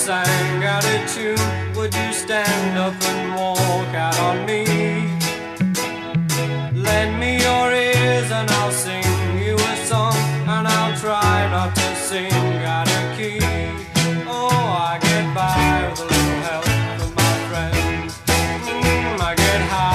sang out a tune, would you stand up and walk out on me? Lend me your ears and I'll sing you a song, and I'll try not to sing out of key. Oh, I get by with a little help from my friends. I get high